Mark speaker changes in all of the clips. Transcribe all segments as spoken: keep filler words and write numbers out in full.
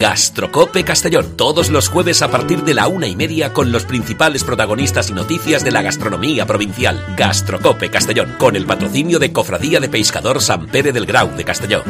Speaker 1: Gastrocope Castellón, todos los jueves a partir de la una y media con los principales protagonistas y noticias de la gastronomía provincial. Gastrocope Castellón, con el patrocinio de Cofradía de Pescador Sant Pere del Grau de Castelló.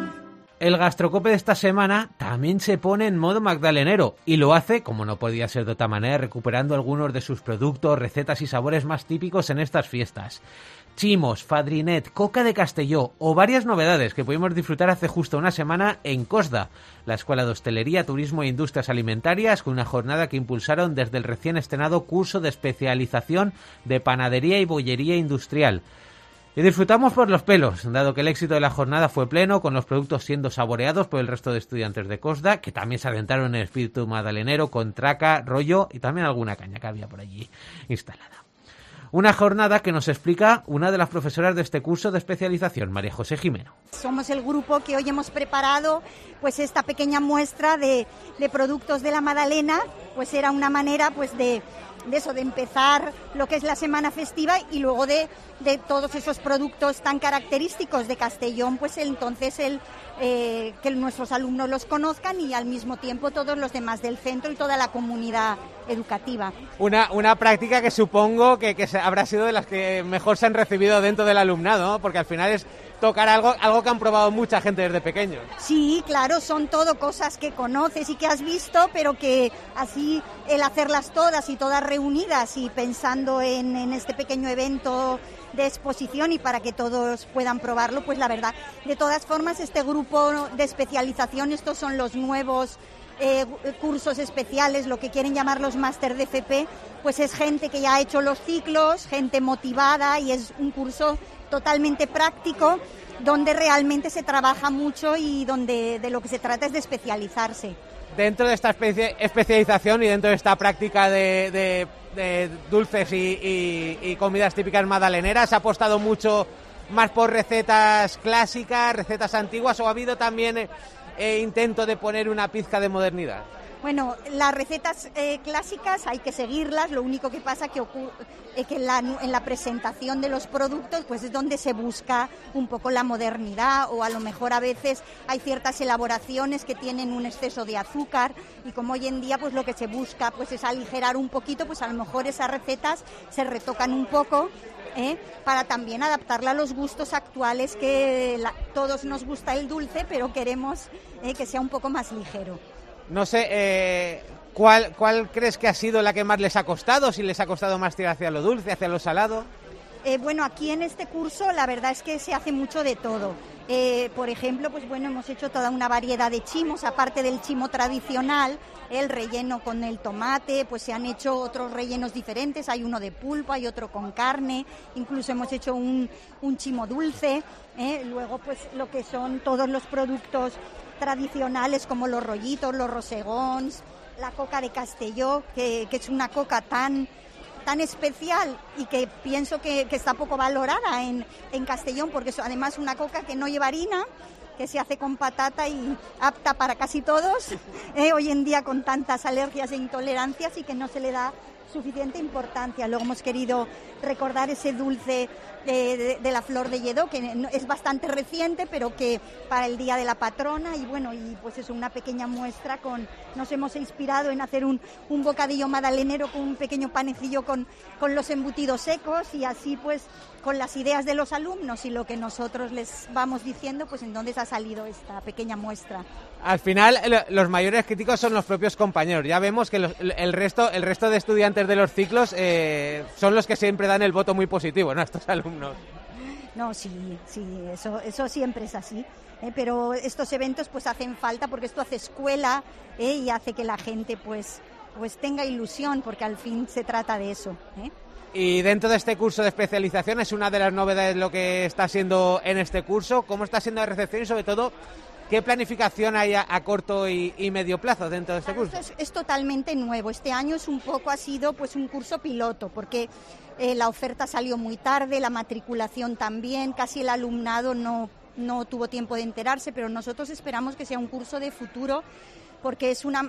Speaker 2: El Gastrocope de esta semana también se pone en modo magdalenero y lo hace, como no podía ser de otra manera, recuperando algunos de sus productos, recetas y sabores más típicos en estas fiestas. Chimos, fadrinet, coca de Castelló o varias novedades que pudimos disfrutar hace justo una semana en Cosda, la Escuela de Hostelería, Turismo e Industrias Alimentarias, con una jornada que impulsaron desde el recién estrenado curso de especialización de Panadería y Bollería Industrial. Y disfrutamos por los pelos, dado que el éxito de la jornada fue pleno, con los productos siendo saboreados por el resto de estudiantes de Cosda, que también se adentraron en el espíritu magdalenero con traca, rollo y también alguna caña que había por allí instalada. Una jornada que nos explica una de las profesoras de este curso de especialización, María José Jimeno.
Speaker 3: Somos el grupo que hoy hemos preparado pues esta pequeña muestra de, de productos de la Madalena, pues era una manera pues de, de eso, de empezar lo que es la semana festiva y luego de, de todos esos productos tan característicos de Castellón, pues entonces el eh, que nuestros alumnos los conozcan y al mismo tiempo todos los demás del centro y toda la comunidad educativa.
Speaker 2: Una, una práctica que supongo que, que habrá sido de las que mejor se han recibido dentro del alumnado, ¿no? Porque al final es tocar algo, algo que han probado mucha gente desde pequeños.
Speaker 3: Sí, claro, son todo cosas que conoces y que has visto, pero que así el hacerlas todas y todas reunidas y pensando en, en este pequeño evento de exposición y para que todos puedan probarlo, pues la verdad, de todas formas este grupo de especialización, estos son los nuevos Eh, cursos especiales, lo que quieren llamar los máster de F P, pues es gente que ya ha hecho los ciclos, gente motivada y es un curso totalmente práctico donde realmente se trabaja mucho y donde de lo que se trata es de especializarse.
Speaker 2: Dentro de esta especie, especialización y dentro de esta práctica de, de, de dulces y, y, y comidas típicas madaleneras, ¿ha apostado mucho más por recetas clásicas, recetas antiguas o ha habido también E intento de poner una pizca de modernidad?
Speaker 3: Bueno, las recetas eh, clásicas hay que seguirlas, lo único que pasa que ocurre eh, que en la, en la presentación de los productos pues es donde se busca un poco la modernidad o a lo mejor a veces hay ciertas elaboraciones que tienen un exceso de azúcar y como hoy en día pues lo que se busca pues es aligerar un poquito, pues a lo mejor esas recetas se retocan un poco ¿Eh? para también adaptarla a los gustos actuales, que la, todos nos gusta el dulce, pero queremos eh, que sea un poco más ligero.
Speaker 2: No sé, eh, ¿cuál, ¿cuál crees que ha sido la que más les ha costado? Si les ha costado más tirar hacia lo dulce, hacia lo salado.
Speaker 3: Eh, bueno, aquí en este curso la verdad es que se hace mucho de todo. Eh, por ejemplo, pues bueno, hemos hecho toda una variedad de chimos, aparte del chimo tradicional, el relleno con el tomate, pues se han hecho otros rellenos diferentes, hay uno de pulpo, hay otro con carne, incluso hemos hecho un, un chimo dulce, ¿eh? Luego pues lo que son todos los productos tradicionales como los rollitos, los rosegons, la coca de Castelló, que, que es una coca tan... tan especial y que pienso que, que está poco valorada en, en Castellón, porque es además una coca que no lleva harina, que se hace con patata y apta para casi todos, eh, hoy en día con tantas alergias e intolerancias y que no se le da suficiente importancia. Luego hemos querido recordar ese dulce de, de, de la flor de Lledó, que es bastante reciente, pero que para el Día de la Patrona, y bueno, y pues es una pequeña muestra con, nos hemos inspirado en hacer un, un bocadillo madalenero con un pequeño panecillo con, con los embutidos secos y así pues con las ideas de los alumnos y lo que nosotros les vamos diciendo, pues entonces ha salido esta pequeña muestra.
Speaker 2: Al final los mayores críticos son los propios compañeros. Ya vemos que los, el resto el resto de estudiantes de los ciclos eh, son los que siempre dan el voto muy positivo, ¿no? Estos alumnos.
Speaker 3: No, sí, sí, eso, eso siempre es así. Eh, pero estos eventos pues hacen falta porque esto hace escuela eh, y hace que la gente pues, pues tenga ilusión, porque al fin se trata de eso, ¿eh?
Speaker 2: Y dentro de este curso de especialización es una de las novedades lo que está siendo en este curso. ¿Cómo está siendo la recepción y sobre todo qué planificación hay a, a corto y, y medio plazo dentro de este
Speaker 3: claro,
Speaker 2: curso?
Speaker 3: Esto es, es totalmente nuevo. Este año es un poco ha sido pues un curso piloto porque eh, la oferta salió muy tarde, la matriculación también, casi el alumnado no no tuvo tiempo de enterarse, pero nosotros esperamos que sea un curso de futuro, porque es una,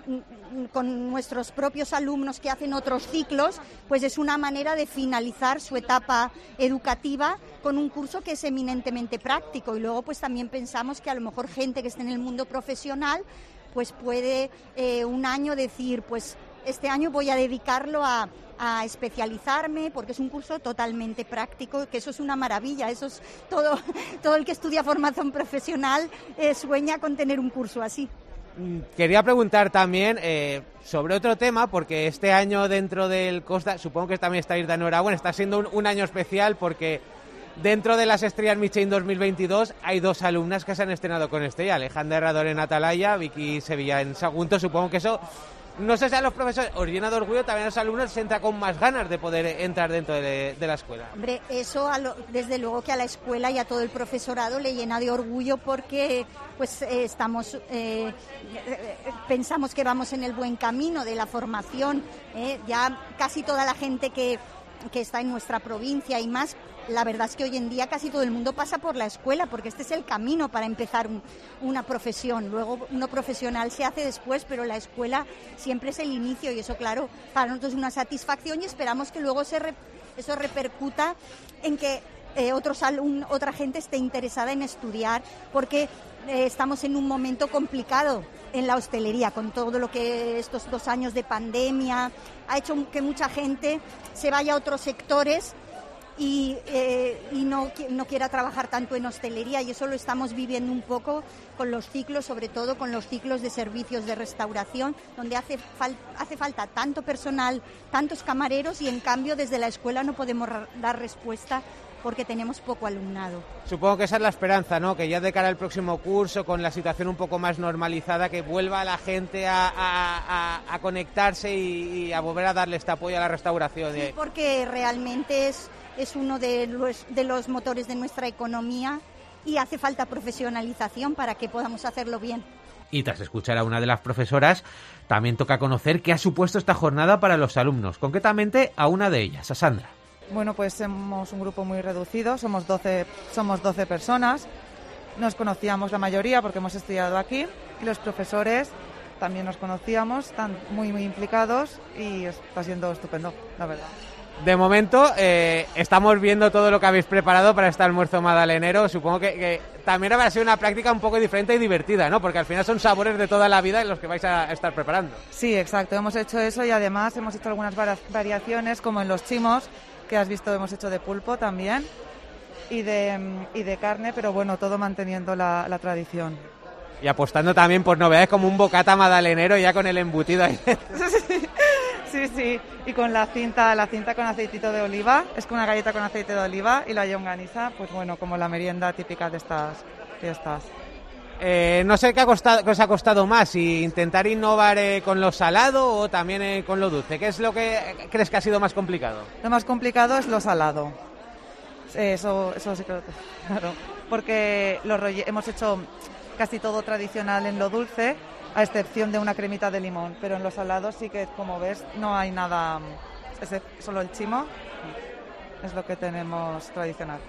Speaker 3: con nuestros propios alumnos que hacen otros ciclos, pues es una manera de finalizar su etapa educativa con un curso que es eminentemente práctico, y luego pues también pensamos que a lo mejor gente que esté en el mundo profesional pues puede eh, un año decir, pues este año voy a dedicarlo a, a especializarme, porque es un curso totalmente práctico, que eso es una maravilla, eso es todo, todo el que estudia formación profesional eh, sueña con tener un curso así.
Speaker 2: Quería preguntar también eh, sobre otro tema, porque este año dentro del Costa, supongo que también estáis de enhorabuena, está siendo un, un año especial porque dentro de las Estrellas Michelin dos mil veintidós hay dos alumnas que se han estrenado con estrella, Alejandra Herrador en Atalaya, Vicky Sevilla en Sagunto. Supongo que eso, no sé si a los profesores os llena de orgullo, también a los alumnos se entra con más ganas de poder entrar dentro de, de la escuela.
Speaker 3: Hombre, eso a lo, desde luego que a la escuela y a todo el profesorado le llena de orgullo porque pues eh, estamos eh, pensamos que vamos en el buen camino de la formación, eh, ya casi toda la gente que, que está en nuestra provincia y más, la verdad es que hoy en día casi todo el mundo pasa por la escuela porque este es el camino para empezar un, una profesión. Luego uno profesional se hace después, pero la escuela siempre es el inicio y eso, claro, para nosotros es una satisfacción y esperamos que luego se re, eso repercuta en que eh, otros alumn, otra gente esté interesada en estudiar, porque eh, estamos en un momento complicado en la hostelería, con todo lo que estos dos años de pandemia ha hecho que mucha gente se vaya a otros sectores y, eh, y no, no quiera trabajar tanto en hostelería, y eso lo estamos viviendo un poco con los ciclos, sobre todo con los ciclos de servicios de restauración, donde hace, fal, hace falta tanto personal, tantos camareros, y en cambio desde la escuela no podemos dar respuesta porque tenemos poco alumnado.
Speaker 2: Supongo que esa es la esperanza, ¿no? Que ya de cara al próximo curso, con la situación un poco más normalizada, que vuelva la gente a, a, a, a conectarse y, y a volver a darle este apoyo a la restauración.
Speaker 3: Sí, porque realmente es, es uno de los, de los motores de nuestra economía y hace falta profesionalización para que podamos hacerlo bien.
Speaker 2: Y tras escuchar a una de las profesoras, también toca conocer qué ha supuesto esta jornada para los alumnos, concretamente a una de ellas, a Sandra.
Speaker 4: Bueno, pues somos un grupo muy reducido, somos doce, somos doce personas, nos conocíamos la mayoría porque hemos estudiado aquí y los profesores también nos conocíamos, están muy muy implicados y está siendo estupendo, la verdad.
Speaker 2: De momento eh, estamos viendo todo lo que habéis preparado para este almuerzo madalenero. Supongo que, que también habrá sido una práctica un poco diferente y divertida, ¿no? Porque al final son sabores de toda la vida los que vais a estar preparando.
Speaker 4: Sí, exacto, hemos hecho eso y además hemos hecho algunas variaciones como en los chimos, que has visto, hemos hecho de pulpo también y de, y de carne, pero bueno, todo manteniendo la, la tradición.
Speaker 2: Y apostando también por novedades como un bocata madalenero ya con el embutido ahí.
Speaker 4: Sí, sí, y con la cinta, la cinta con aceitito de oliva, es con una galleta con aceite de oliva, y la llonganisa, pues bueno, como la merienda típica de estas fiestas.
Speaker 2: Eh, no sé qué, ha costado, qué os ha costado más, si intentar innovar eh, con lo salado o también eh, con lo dulce. ¿Qué es lo que crees que ha sido más complicado?
Speaker 4: Lo más complicado es lo salado. Eso, eso sí que lo tengo claro. Porque lo rolle- hemos hecho casi todo tradicional en lo dulce, a excepción de una cremita de limón. Pero en lo salado sí que, como ves, no hay nada, es solo el chimo, es lo que tenemos tradicional.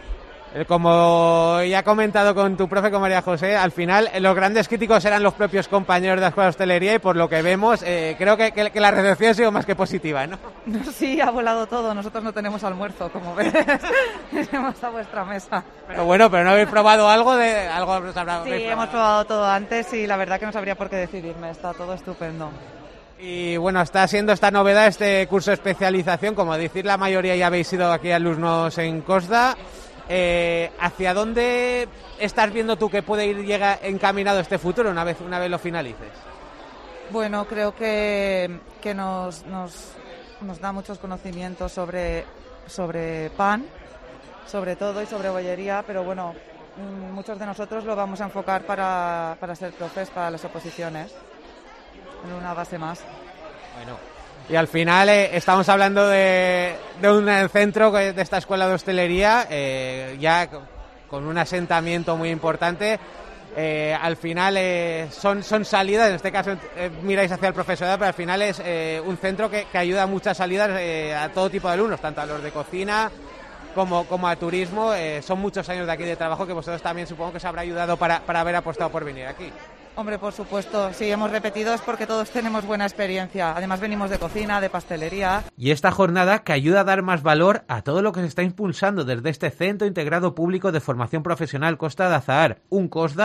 Speaker 2: Como ya he comentado con tu profe, con María José, al final los grandes críticos eran los propios compañeros de la Escuela de Hostelería y por lo que vemos, eh, creo que, que, que la recepción ha sido más que positiva, ¿no?
Speaker 4: Sí, ha volado todo. Nosotros no tenemos almuerzo, como ves. Tenemos a vuestra mesa.
Speaker 2: Pero bueno, pero ¿no habéis probado algo de algo? ¿Nos habrá,
Speaker 4: sí, hemos probado? probado todo antes y la verdad que no sabría por qué decidirme. Está todo estupendo.
Speaker 2: Y bueno, está siendo esta novedad, este curso de especialización. Como decir, la mayoría ya habéis sido aquí alumnos en Costa. Eh, ¿Hacia dónde estás viendo tú que puede ir llega encaminado este futuro una vez una vez lo finalices?
Speaker 4: Bueno, creo que, que nos, nos, nos da muchos conocimientos sobre, sobre pan, sobre todo, y sobre bollería, pero bueno, muchos de nosotros lo vamos a enfocar para, para ser profes, para las oposiciones, en una base más.
Speaker 2: Bueno. Y al final eh, estamos hablando de, de un centro de esta escuela de hostelería, eh, ya con un asentamiento muy importante. Eh, al final eh, son, son salidas, en este caso eh, miráis hacia el profesorado, pero al final es eh, un centro que, que ayuda a muchas salidas eh, a todo tipo de alumnos, tanto a los de cocina como, como a turismo. Eh, son muchos años de aquí de trabajo que vosotros también supongo que os habrá ayudado para, para haber apostado por venir aquí.
Speaker 4: Hombre, por supuesto, sí, hemos repetido es porque todos tenemos buena experiencia. Además venimos de cocina, de pastelería.
Speaker 2: Y esta jornada que ayuda a dar más valor a todo lo que se está impulsando desde este Centro Integrado Público de Formación Profesional Costa de Azahar, un COSDA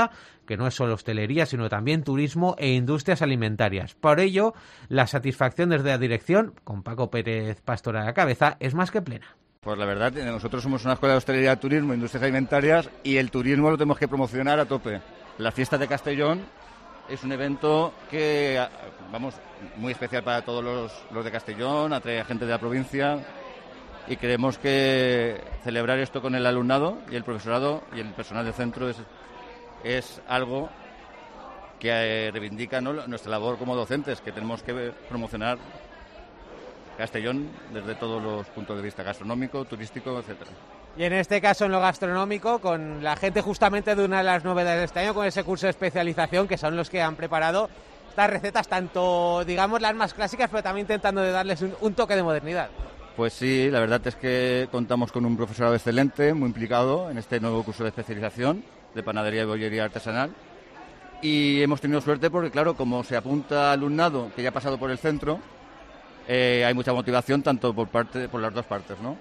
Speaker 2: que no es solo hostelería, sino también turismo e industrias alimentarias. Por ello, la satisfacción desde la dirección, con Paco Pérez Pastor a la cabeza, es más que plena.
Speaker 5: Pues la verdad, nosotros somos una escuela de hostelería, turismo, industrias alimentarias, y el turismo lo tenemos que promocionar a tope. La fiesta de Castellón es un evento que, vamos, muy especial para todos los, los de Castellón, atrae a gente de la provincia, y creemos que celebrar esto con el alumnado y el profesorado y el personal del centro es, es algo que eh, reivindica, ¿no?, nuestra labor como docentes, que tenemos que promocionar Castellón desde todos los puntos de vista, gastronómico, turístico, etcétera.
Speaker 2: Y en este caso, en lo gastronómico, con la gente justamente de una de las novedades de este año, con ese curso de especialización, que son los que han preparado estas recetas, tanto, digamos, las más clásicas, pero también intentando de darles un, un toque de modernidad.
Speaker 5: Pues sí, la verdad es que contamos con un profesorado excelente, muy implicado en este nuevo curso de especialización de panadería y bollería artesanal. Y hemos tenido suerte porque, claro, como se apunta alumnado que ya ha pasado por el centro, Eh, hay mucha motivación tanto por parte por las dos partes, ¿no?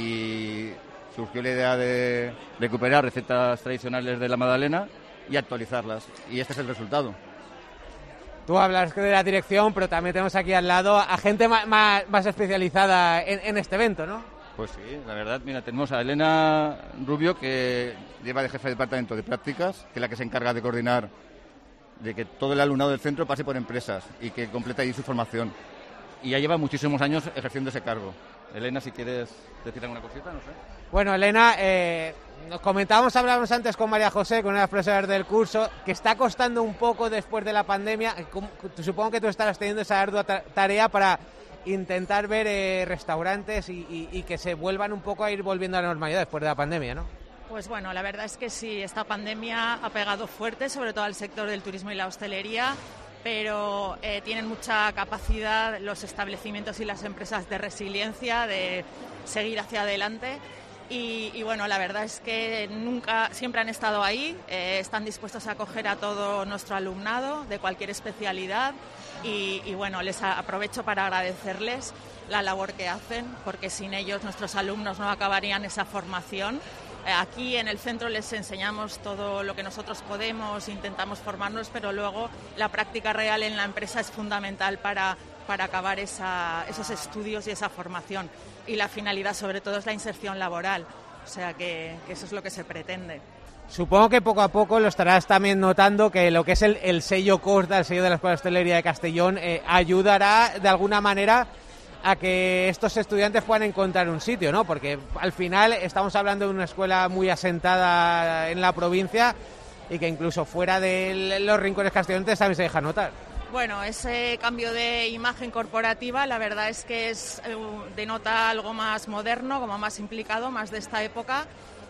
Speaker 5: Y surgió la idea de recuperar recetas tradicionales de la magdalena y actualizarlas, y este es el resultado.
Speaker 2: Tú hablas de la dirección, pero también tenemos aquí al lado a gente más, más, más especializada en, en este evento, ¿no?
Speaker 5: Pues sí, la verdad, mira, tenemos a Elena Rubio, que lleva de jefe de departamento de prácticas, que es la que se encarga de coordinar de que todo el alumnado del centro pase por empresas y que complete ahí su formación. Y ya lleva muchísimos años ejerciendo ese cargo. Elena, si quieres decir alguna cosita, no sé.
Speaker 2: Bueno, Elena, eh, nos comentábamos, hablábamos antes con María José, con una de las profesoras del curso, que está costando un poco después de la pandemia. Supongo que tú estarás teniendo esa ardua tarea para intentar ver eh, restaurantes y, y, y que se vuelvan un poco a ir volviendo a la normalidad después de la pandemia, ¿no?
Speaker 6: Pues bueno, la verdad es que sí, esta pandemia ha pegado fuerte, sobre todo al sector del turismo y la hostelería, pero eh, tienen mucha capacidad los establecimientos y las empresas de resiliencia, de seguir hacia adelante. Y, y bueno, la verdad es que nunca, siempre han estado ahí, eh, están dispuestos a acoger a todo nuestro alumnado de cualquier especialidad y, y bueno, les aprovecho para agradecerles la labor que hacen, porque sin ellos nuestros alumnos no acabarían esa formación. Aquí en el centro les enseñamos todo lo que nosotros podemos, intentamos formarnos, pero luego la práctica real en la empresa es fundamental para, para acabar esa, esos estudios y esa formación. Y la finalidad sobre todo es la inserción laboral, o sea que, que eso es lo que se pretende.
Speaker 2: Supongo que poco a poco lo estarás también notando que lo que es el, el sello COSDA, el sello de la Escuela de Hostelería de Castellón, eh, ayudará de alguna manera a que estos estudiantes puedan encontrar un sitio, ¿no? Porque al final estamos hablando de una escuela muy asentada en la provincia y que incluso fuera de los rincones castellonenses también se deja notar.
Speaker 6: Bueno, ese cambio de imagen corporativa la verdad es que es, eh, denota algo más moderno, como más implicado, más de esta época.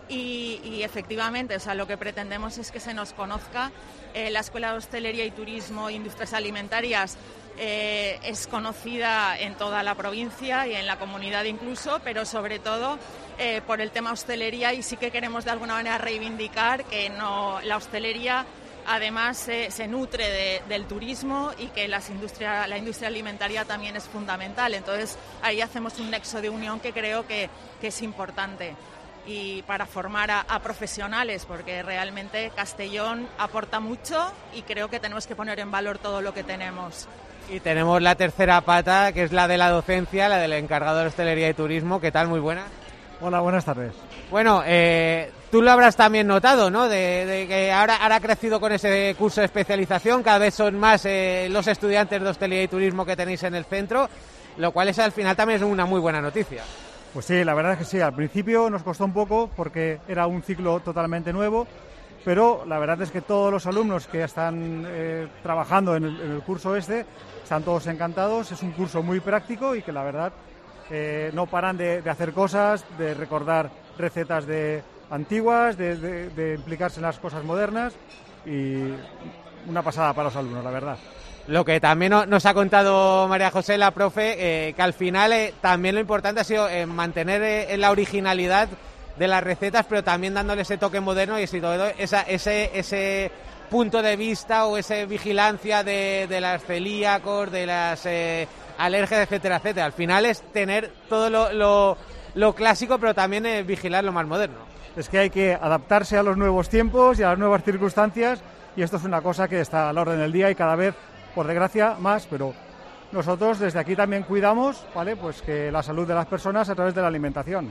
Speaker 6: Y, y efectivamente, o sea, lo que pretendemos es que se nos conozca. Eh, la Escuela de Hostelería y Turismo e Industrias Alimentarias eh, es conocida en toda la provincia y en la comunidad incluso, pero sobre todo eh, por el tema hostelería, y sí que queremos de alguna manera reivindicar que no, la hostelería además eh, se nutre de, del turismo y que las industria, la industria alimentaria también es fundamental. Entonces ahí hacemos un nexo de unión que creo que, que es importante. Y para formar a, a profesionales, porque realmente Castellón aporta mucho y creo que tenemos que poner en valor todo lo que tenemos.
Speaker 2: Y tenemos la tercera pata, que es la de la docencia, la del encargado de hostelería y turismo. ¿Qué tal? Muy buena.
Speaker 7: Hola, buenas tardes.
Speaker 2: Bueno, eh, tú lo habrás también notado, ¿no? De, de que ahora, ahora ha crecido con ese curso de especialización, cada vez son más eh, los estudiantes de hostelería y turismo que tenéis en el centro, lo cual es al final también es una muy buena noticia.
Speaker 7: Pues sí, la verdad es que sí, al principio nos costó un poco porque era un ciclo totalmente nuevo, pero la verdad es que todos los alumnos que están eh, trabajando en el, en el curso este están todos encantados. Es un curso muy práctico y que la verdad eh, no paran de, de hacer cosas, de recordar recetas de antiguas, de, de, de implicarse en las cosas modernas, y una pasada para los alumnos, la verdad.
Speaker 2: Lo que también nos ha contado María José, la profe, eh, que al final eh, también lo importante ha sido eh, mantener eh, la originalidad de las recetas, pero también dándole ese toque moderno y sobre todo esa, ese, ese punto de vista o esa vigilancia de, de las celíacos, de las eh, alergias, etcétera, etcétera. Al final es tener todo lo, lo, lo clásico, pero también eh, vigilar lo más moderno.
Speaker 7: Es que hay que adaptarse a los nuevos tiempos y a las nuevas circunstancias, y esto es una cosa que está al orden del día y cada vez, por desgracia, más, pero nosotros desde aquí también cuidamos, ¿vale?, pues que la salud de las personas a través de la alimentación.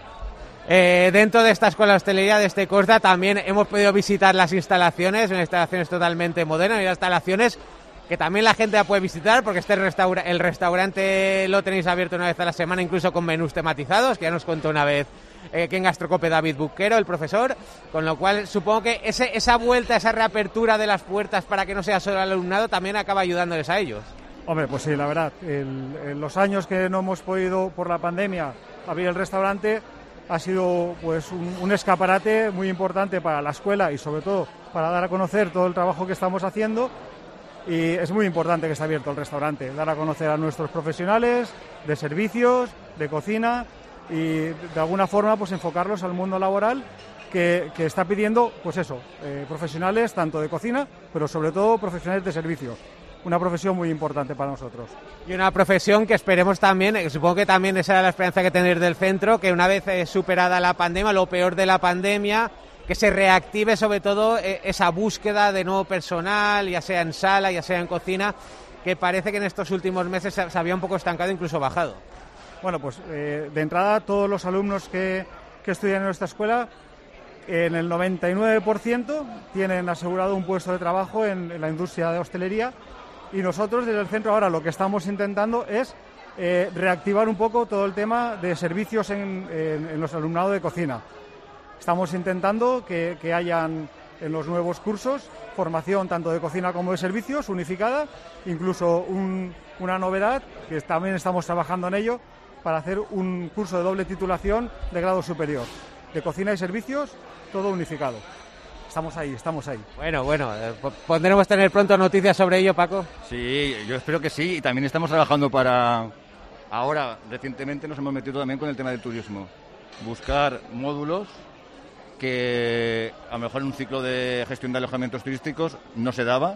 Speaker 2: Eh, dentro de esta escuela de hostelería de este Costa también hemos podido visitar las instalaciones, unas instalaciones totalmente modernas y las instalaciones que también la gente la puede visitar porque este restaura- el restaurante lo tenéis abierto una vez a la semana, incluso con menús tematizados, que ya nos contó una vez eh, que en Gastrocope David Buquero, el profesor, con lo cual supongo que ese, esa vuelta, esa reapertura de las puertas para que no sea solo el alumnado también acaba ayudándoles a ellos.
Speaker 7: Hombre, pues sí, la verdad, el, en los años que no hemos podido por la pandemia abrir el restaurante ha sido pues un, un escaparate muy importante para la escuela y sobre todo para dar a conocer todo el trabajo que estamos haciendo, y es muy importante que esté abierto el restaurante, dar a conocer a nuestros profesionales de servicios, de cocina y de alguna forma pues enfocarlos al mundo laboral que, que está pidiendo pues eso, eh, profesionales tanto de cocina pero sobre todo profesionales de servicios. Una profesión muy importante para nosotros. Y
Speaker 2: una profesión que esperemos también, supongo que también esa era la esperanza que tenéis del centro, que una vez eh, superada la pandemia, lo peor de la pandemia, que se reactive sobre todo eh, esa búsqueda de nuevo personal, ya sea en sala, ya sea en cocina, que parece que en estos últimos meses se, se había un poco estancado, incluso bajado.
Speaker 7: Bueno, pues eh, de entrada todos los alumnos que, que estudian en nuestra escuela, en el noventa y nueve por ciento tienen asegurado un puesto de trabajo en, en la industria de hostelería. Y nosotros desde el centro ahora lo que estamos intentando es eh, reactivar un poco todo el tema de servicios en, en, en los alumnados de cocina. Estamos intentando que, que hayan en los nuevos cursos formación tanto de cocina como de servicios unificada, incluso un, una novedad que también estamos trabajando en ello para hacer un curso de doble titulación de grado superior, de cocina y servicios, todo unificado. Estamos ahí, estamos ahí.
Speaker 2: Bueno, bueno, eh, ¿podremos tener pronto noticias sobre ello, Paco?
Speaker 5: Sí, yo espero que sí, y también estamos trabajando para... Ahora, recientemente nos hemos metido también con el tema del turismo. Buscar módulos que a lo mejor en un ciclo de gestión de alojamientos turísticos no se daba,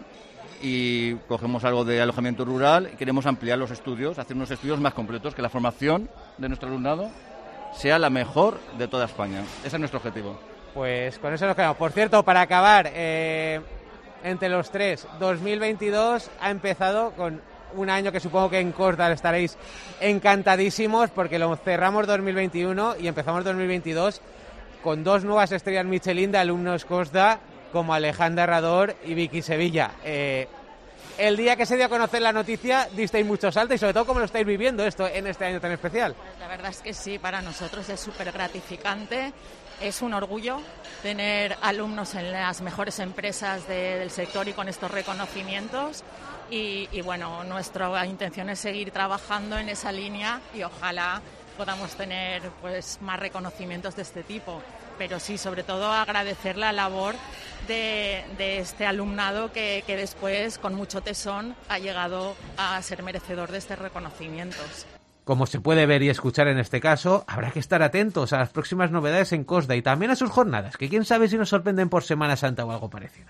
Speaker 5: y cogemos algo de alojamiento rural y queremos ampliar los estudios, hacer unos estudios más completos, que la formación de nuestro alumnado sea la mejor de toda España. Ese es nuestro objetivo.
Speaker 2: Pues con eso nos quedamos. Por cierto, para acabar, eh, entre los tres, dos mil veintidós ha empezado con un año que supongo que en Costa estaréis encantadísimos porque lo cerramos dos mil veintiuno y empezamos dos mil veintidós con dos nuevas estrellas Michelin de alumnos Costa como Alejandra Herrador y Vicky Sevilla. Eh, el día que se dio a conocer la noticia disteis mucho salto y sobre todo cómo lo estáis viviendo esto en este año tan especial.
Speaker 6: Pues la verdad es que sí, para nosotros es súper gratificante. Es un orgullo tener alumnos en las mejores empresas de, del sector y con estos reconocimientos y, y bueno, nuestra intención es seguir trabajando en esa línea y ojalá podamos tener pues más reconocimientos de este tipo, pero sí, sobre todo agradecer la labor de, de este alumnado que, que después con mucho tesón ha llegado a ser merecedor de estos reconocimientos.
Speaker 2: Como se puede ver y escuchar en este caso, habrá que estar atentos a las próximas novedades en Costa y también a sus jornadas, que quién sabe si nos sorprenden por Semana Santa o algo parecido.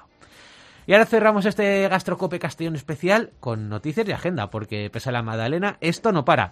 Speaker 2: Y ahora cerramos este Gastrocope Castellón especial con noticias y agenda, porque pese a la Madalena, esto no para.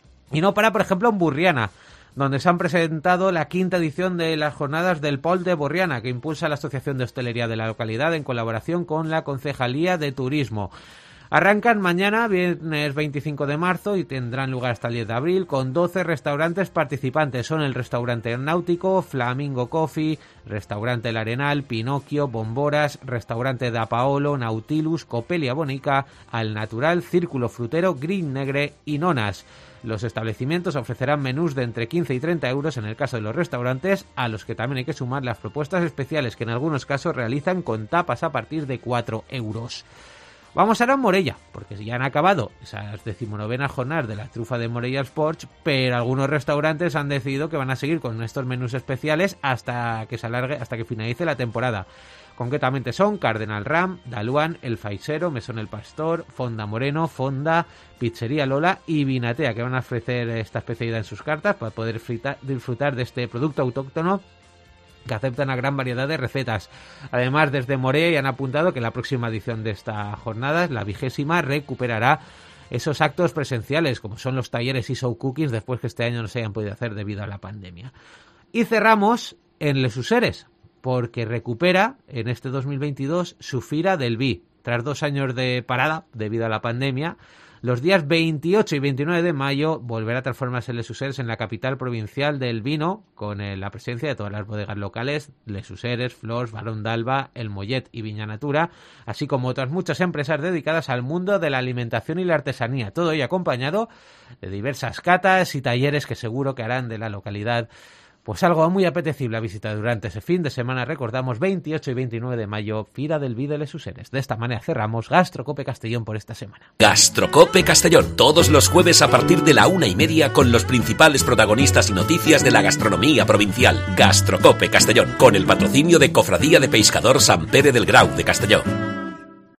Speaker 2: Y no para, por ejemplo, en Burriana, donde se han presentado la quinta edición de las jornadas del Pol de Burriana, que impulsa la Asociación de Hostelería de la localidad en colaboración con la Concejalía de Turismo. Arrancan mañana, viernes veinticinco de marzo, y tendrán lugar hasta el diez de abril, con doce restaurantes participantes. Son el Restaurante Náutico, Flamingo Coffee, Restaurante El Arenal, Pinocchio, Bomboras, Restaurante Da Paolo, Nautilus, Copelia Bonica, Al Natural, Círculo Frutero, Green Negre y Nonas. Los establecimientos ofrecerán menús de entre quince y treinta euros en el caso de los restaurantes, a los que también hay que sumar las propuestas especiales que en algunos casos realizan con tapas a partir de cuatro euros. Vamos ahora a Morella, porque ya han acabado esas decimonovenas jornadas de la trufa de Morella Sports, pero algunos restaurantes han decidido que van a seguir con estos menús especiales hasta que se alargue, hasta que finalice la temporada. Concretamente son Cardenal Ram, Daluan, El Faisero, Mesón El Pastor, Fonda Moreno, Fonda, Pizzería Lola y Vinatea, que van a ofrecer esta especialidad en sus cartas para poder frita, disfrutar de este producto autóctono que aceptan a gran variedad de recetas. Además, desde Morella han apuntado que la próxima edición de esta jornada, la vigésima, recuperará esos actos presenciales, como son los talleres y show cookies, después que este año no se hayan podido hacer debido a la pandemia. Y cerramos en Les Useres, porque recupera en este dos mil veintidós su Fira del Vi. Tras dos años de parada debido a la pandemia, los días veintiocho y veintinueve de mayo volverá a transformarse Les Ussers en la capital provincial del vino, con eh, la presencia de todas las bodegas locales, Les Ussers, Flors, Barón d'Alba, El Mollet y Viña Natura, así como otras muchas empresas dedicadas al mundo de la alimentación y la artesanía. Todo ello acompañado de diversas catas y talleres que seguro que harán de la localidad pues algo muy apetecible a visitar durante ese fin de semana. Recordamos, veintiocho y veintinueve de mayo, Fira del Vi de Les Ussers. De esta manera cerramos Gastrocope Castellón por esta semana.
Speaker 1: Gastrocope Castellón, todos los jueves a partir de la una y media con los principales protagonistas y noticias de la gastronomía provincial. Gastrocope Castellón, con el patrocinio de Cofradía de Pescador Sant Pere del Grau de Castelló.